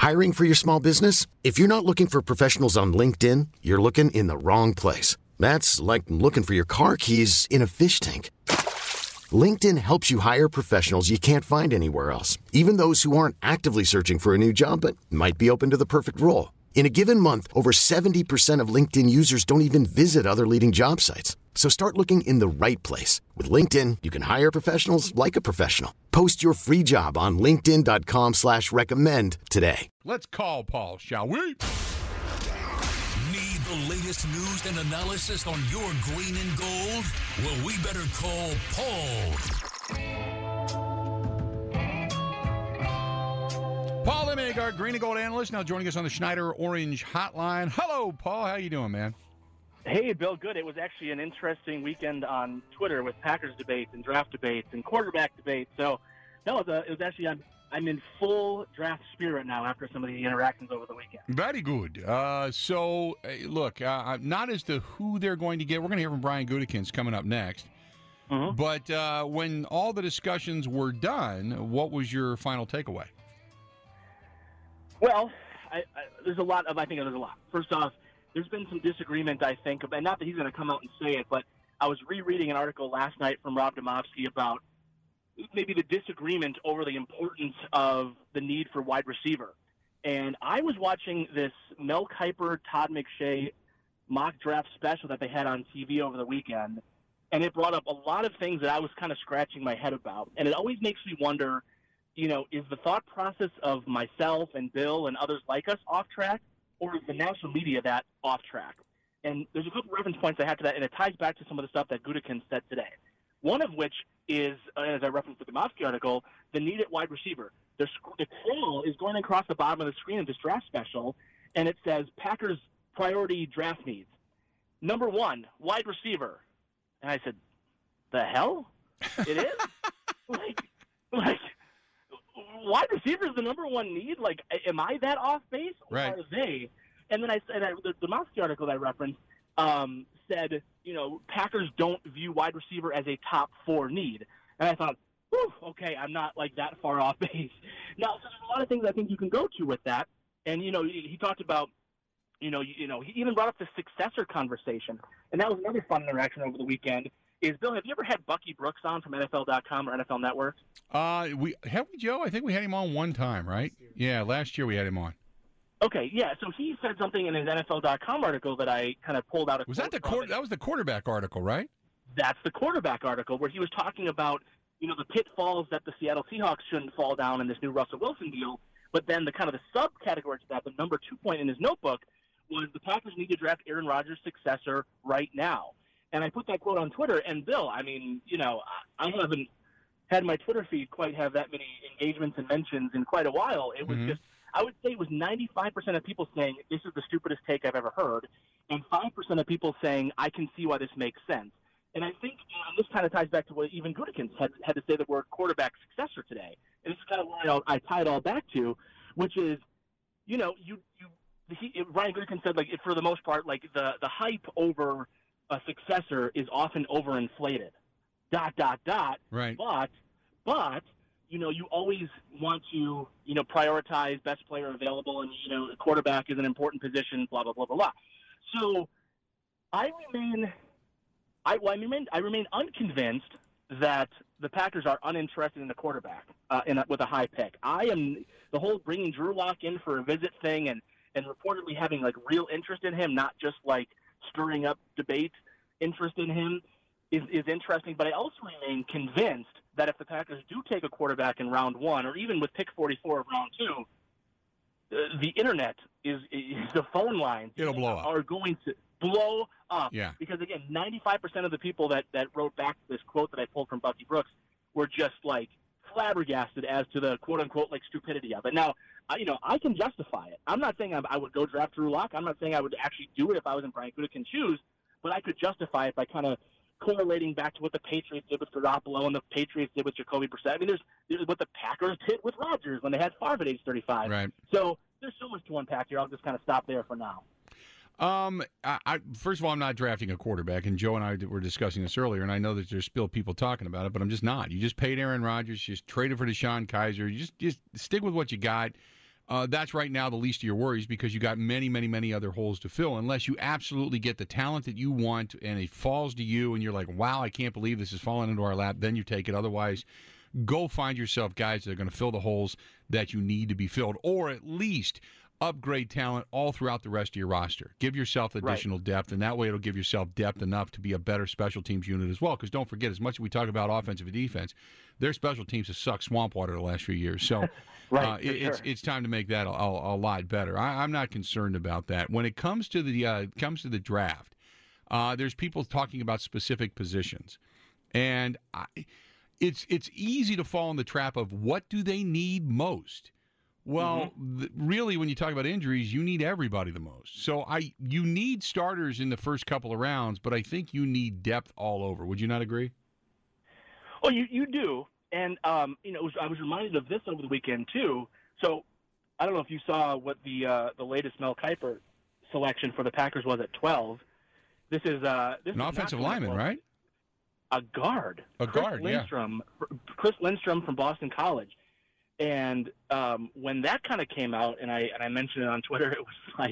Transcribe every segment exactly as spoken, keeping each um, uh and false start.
Hiring for your small business? If you're not looking for professionals on LinkedIn, you're looking in the wrong place. That's like looking for your car keys in a fish tank. LinkedIn helps you hire professionals you can't find anywhere else, even those who aren't actively searching for a new job but might be open to the perfect role. In a given month, over seventy percent of LinkedIn users don't even visit other leading job sites. So start looking in the right place. With LinkedIn, you can hire professionals like a professional. Post your free job on linkedin.com slash recommend today. Let's call Paul, shall we? Need the latest news and analysis on your green and gold? Well, we better call Paul. Paul Lemegard, green and gold analyst, now joining us on the Schneider Orange Hotline. Hello, Paul. How you doing, man? Hey, Bill, good. It was actually an interesting weekend on Twitter with Packers debates and draft debates and quarterback debates. So, no, it was, a, it was actually, I'm, I'm in full draft spirit now after some of the interactions over the weekend. Very good. Uh, so, uh, look, uh, not as to who they're going to get. We're going to hear from Brian Gutekunst coming up next. Mm-hmm. But uh, when all the discussions were done, what was your final takeaway? Well, I, I, there's a lot of, I think there's a lot. First off, there's been some disagreement, I think, and not that he's going to come out and say it, but I was rereading an article last night from Rob Demovsky about maybe the disagreement over the importance of the need for wide receiver. And I was watching this Mel Kiper, Todd McShay mock draft special that they had on T V over the weekend, and it brought up a lot of things that I was kind of scratching my head about. And it always makes me wonder, you know, is the thought process of myself and Bill and others like us off track, or is the national media that off track? And there's a couple reference points I have to that, and it ties back to some of the stuff that Gutekunst said today. One of which is, uh, as I referenced the Demovsky article, the need at wide receiver. The, the crawl is going across the bottom of the screen of this draft special, and it says Packers priority draft needs. Number one, wide receiver. And I said, the hell? It is? like, like, wide receiver is the number one need? Like, am I that off base? Or right. are they? And then I said, the Demovsky article that I referenced um, said, you know, Packers don't view wide receiver as a top four need. And I thought, whew, okay, I'm not like that far off base. Now, so there's a lot of things I think you can go to with that. And, you know, he, he talked about, you know, you, you know, he even brought up the successor conversation. And that was another fun interaction over the weekend. Is, Bill, have you ever had Bucky Brooks on from N F L dot com or N F L Network? Uh, we have we, Joe? I think we had him on one time, right? Yeah, last year we had him on. Okay, yeah. So he said something in his N F L dot com article that I kind of pulled out. A was that the quarter, that was the quarterback article, right? That's the quarterback article where he was talking about, you know, the pitfalls that the Seattle Seahawks shouldn't fall down in this new Russell Wilson deal. But then the kind of the subcategory to that, the number two point in his notebook, was the Packers need to draft Aaron Rodgers' successor right now. And I put that quote on Twitter. And Bill, I mean, you know, I haven't had my Twitter feed quite have that many engagements and mentions in quite a while. It was mm-hmm. just. I would say it was ninety-five percent of people saying, this is the stupidest take I've ever heard, and five percent of people saying, I can see why this makes sense. And I think you know, this kind of ties back to what even Gutekunst had, had to say the word quarterback successor today. And this is kind of where I, I tie it all back to, which is, you know, you, you he, Ryan Gutekunst said, like, for the most part, like, the, the hype over a successor is often overinflated. Dot, dot, dot. Right. But, but, you know, you always want to, you know, prioritize best player available, and, you know, quarterback is an important position, blah, blah, blah, blah, blah. So I remain, I, well, I remain, I remain unconvinced that the Packers are uninterested in the quarterback uh, in a, with a high pick. I am, the whole bringing Drew Lock in for a visit thing and, and reportedly having, like, real interest in him, not just, like, stirring up debate interest in him, is, is interesting. But I also remain convinced that if the Packers do take a quarterback in round one, or even with pick forty-four of round two, uh, the internet is, is the phone lines It'll blow up. are going to blow up. Yeah. Because, again, ninety-five percent of the people that, that wrote back this quote that I pulled from Bucky Brooks were just, like, flabbergasted as to the quote-unquote, like, stupidity of it. Now, I, you know, I can justify it. I'm not saying I, I would go draft Drew Lock. I'm not saying I would actually do it if I was in Brian Gutekunst's shoes, but I could justify it by kind of correlating back to what the Patriots did with Garoppolo and the Patriots did with Jacoby Brissett. I mean, there's, there's what the Packers did with Rodgers when they had Favre at age thirty-five. Right. So there's so much to unpack here. I'll just kind of stop there for now. Um, I, I, first of all, I'm not drafting a quarterback, and Joe and I were discussing this earlier, and I know that there's still people talking about it, but I'm just not. You just paid Aaron Rodgers, you just traded for Deshaun Kaiser. You just, just stick with what you got. uh, that's right now the least of your worries because you got many, many, many other holes to fill. Unless you absolutely get the talent that you want and it falls to you and you're like, wow, I can't believe this is falling into our lap, then you take it. Otherwise, go find yourself guys that are going to fill the holes that you need to be filled, or at least upgrade talent all throughout the rest of your roster. Give yourself additional right. depth, and that way it'll give yourself depth enough to be a better special teams unit as well. Because don't forget, as much as we talk about offensive and defense, their special teams have sucked swamp water the last few years. So right, uh, it, sure. it's it's time to make that a, a, a lot better. I, I'm not concerned about that. When it comes to the uh, comes to the draft, uh, there's people talking about specific positions, and I, it's it's easy to fall in the trap of what do they need most. Well, mm-hmm. th- really, when you talk about injuries, you need everybody the most. So I, you need starters in the first couple of rounds, but I think you need depth all over. Would you not agree? Well, you, you do. And, um, you know, it was, I was reminded of this over the weekend, too. So I don't know if you saw what the uh, the latest Mel Kiper selection for the Packers was at twelve. This is uh, this an is offensive lineman, right? A guard. A Chris guard, Lindstrom, yeah. Chris Lindstrom from Boston College. And um, when that kind of came out, and I and I mentioned it on Twitter, it was like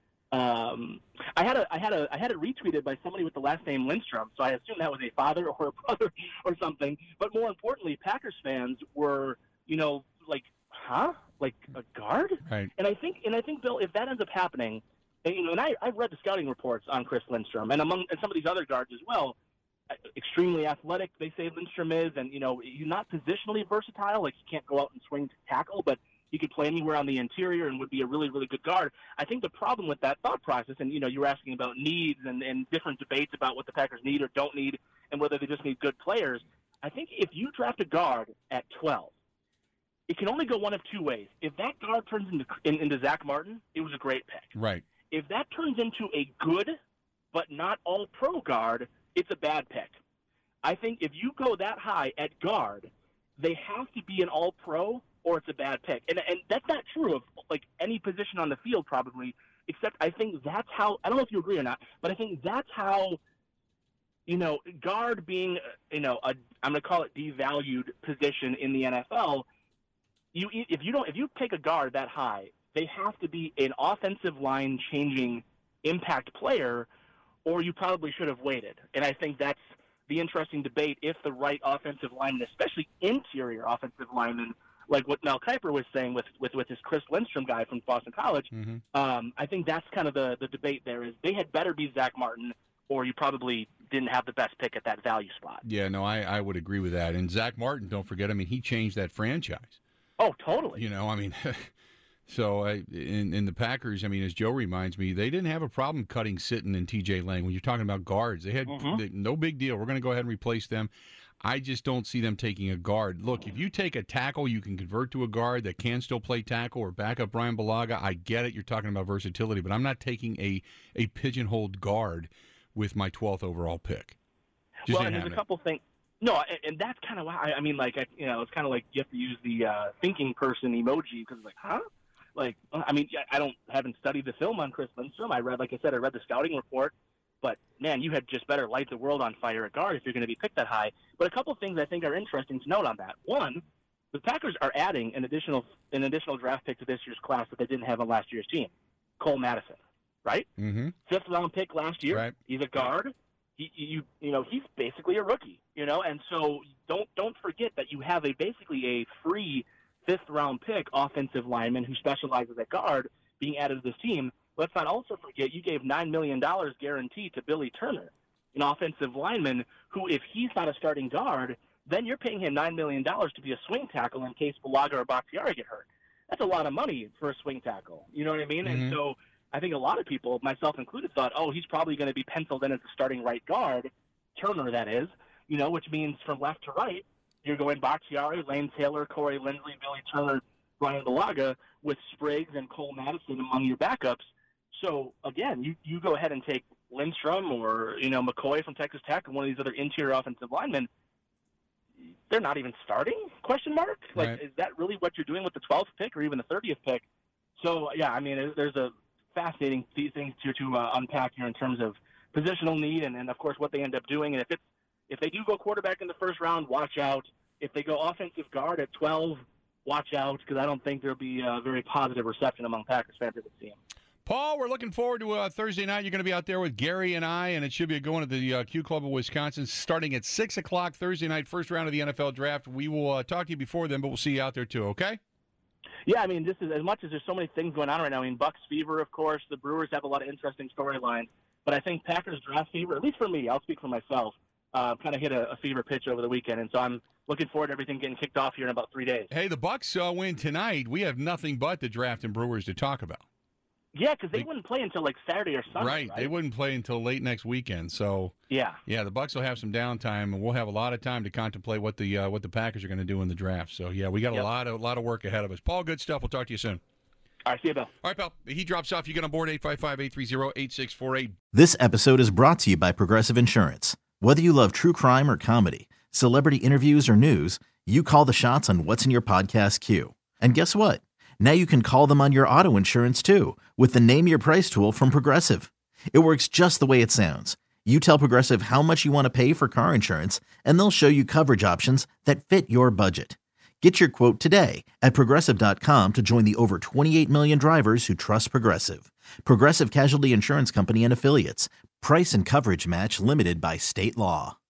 um, I had a I had a I had it retweeted by somebody with the last name Lindstrom, so I assumed that was a father or a brother or something. But more importantly, Packers fans were, you know, like, huh, like a guard? Right. And I think and I think Bill, if that ends up happening, and, you know, and I I've read the scouting reports on Chris Lindstrom and among and some of these other guards as well. Extremely athletic, they say Lindstrom is, and you know he's not positionally versatile. Like he can't go out and swing to tackle, but he could play anywhere on the interior and would be a really, really good guard. I think the problem with that thought process, and you know, you were asking about needs and, and different debates about what the Packers need or don't need, and whether they just need good players. I think if you draft a guard at twelve, it can only go one of two ways. If that guard turns into in, into Zach Martin, it was a great pick. Right. If that turns into a good but not all-pro guard, it's a bad pick. I think if you go that high at guard, they have to be an all-pro or it's a bad pick. And and that's not true of, like, any position on the field probably, except I think that's how – I don't know if you agree or not, but I think that's how, you know, guard being, you know, a, I'm going to call it devalued position in the N F L, you if you don't if you take a guard that high, they have to be an offensive line changing impact player, or you probably should have waited. And I think that's the interesting debate if the right offensive lineman, especially interior offensive lineman, like what Mel Kiper was saying with, with, with his Chris Lindstrom guy from Boston College, mm-hmm. um, I think that's kind of the, the debate there is they had better be Zach Martin, or you probably didn't have the best pick at that value spot. Yeah, no, I, I would agree with that. And Zach Martin, don't forget, I mean, he changed that franchise. Oh, totally. You know, I mean... So I, in, in the Packers, I mean, as Joe reminds me, they didn't have a problem cutting Sitton and T J Lang. When you're talking about guards, they had mm-hmm. they, no big deal. We're going to go ahead and replace them. I just don't see them taking a guard. Look, if you take a tackle, you can convert to a guard that can still play tackle or back up Brian Bulaga. I get it. You're talking about versatility, but I'm not taking a, a pigeonholed guard with my twelfth overall pick. Just well, and there's a couple things. No, and, and that's kind of why, I, I mean, like, I, you know, it's kind of like you have to use the uh, thinking person emoji because it's like, huh? Like, I mean, I don't haven't studied the film on Chris Lindstrom. I read, like I said, I read the scouting report. But, man, you had just better light the world on fire at guard if you're going to be picked that high. But a couple of things I think are interesting to note on that. One, the Packers are adding an additional an additional draft pick to this year's class that they didn't have on last year's team, Cole Madison, right? Mm-hmm. Fifth round pick last year. Right. He's a guard. He, you you know he's basically a rookie, you know, and so don't don't forget that you have a basically a free fifth round pick offensive lineman who specializes at guard being added to this team. Let's not also forget you gave nine million dollars guaranteed to Billy Turner, an offensive lineman who, if he's not a starting guard, then you're paying him nine million dollars to be a swing tackle in case Bulaga or Bakhtiari get hurt. That's a lot of money for a swing tackle. You know what I mean? Mm-hmm. And so I think a lot of people, myself included, thought, oh, he's probably going to be penciled in as the starting right guard, Turner that is, you know, which means from left to right, you're going Bakhtiari, Lane Taylor, Corey Linsley, Billy Turner, Brian Bulaga, with Spriggs and Cole Madison among your backups. So, again, you, you go ahead and take Lindstrom or, you know, McCoy from Texas Tech and one of these other interior offensive linemen. They're not even starting, question mark? Like, right. Is that really what you're doing with the twelfth pick or even the thirtieth pick? So, yeah, I mean, there's a fascinating these things to, to uh, unpack here in terms of positional need and, and, of course, what they end up doing. And if it's If they do go quarterback in the first round, watch out. If they go offensive guard at twelve, watch out, because I don't think there'll be a very positive reception among Packers fans if they see him. Paul, we're looking forward to uh, Thursday night. You're going to be out there with Gary and I, and it should be going to the uh, Q Club of Wisconsin starting at six o'clock Thursday night, first round of the N F L Draft. We will uh, talk to you before then, but we'll see you out there too, okay? Yeah, I mean, this is as much as there's so many things going on right now. I mean, Bucks fever, of course. The Brewers have a lot of interesting storylines. But I think Packers draft fever, at least for me, I'll speak for myself, uh, kind of hit a, a fever pitch over the weekend. And so I'm looking forward to everything getting kicked off here in about three days. Hey, the Bucks uh, win tonight. We have nothing but the draft and Brewers to talk about. Yeah, because they, they wouldn't play until like Saturday or Sunday. Right. right, they wouldn't play until late next weekend. So yeah, yeah, the Bucks will have some downtime, and we'll have a lot of time to contemplate what the uh, what the Packers are going to do in the draft. So yeah, we got a yep. lot of a lot of work ahead of us. Paul, good stuff. We'll talk to you soon. All right, see you, Bill. All right, pal. He drops off. You get on board eight five five, eight three zero, eight six four eight. This episode is brought to you by Progressive Insurance. Whether you love true crime or comedy, celebrity interviews or news, you call the shots on what's in your podcast queue. And guess what? Now you can call them on your auto insurance, too, with the Name Your Price tool from Progressive. It works just the way it sounds. You tell Progressive how much you want to pay for car insurance, and they'll show you coverage options that fit your budget. Get your quote today at Progressive dot com to join the over twenty-eight million drivers who trust Progressive. Progressive Casualty Insurance Company and Affiliates. Price and coverage match limited by state law.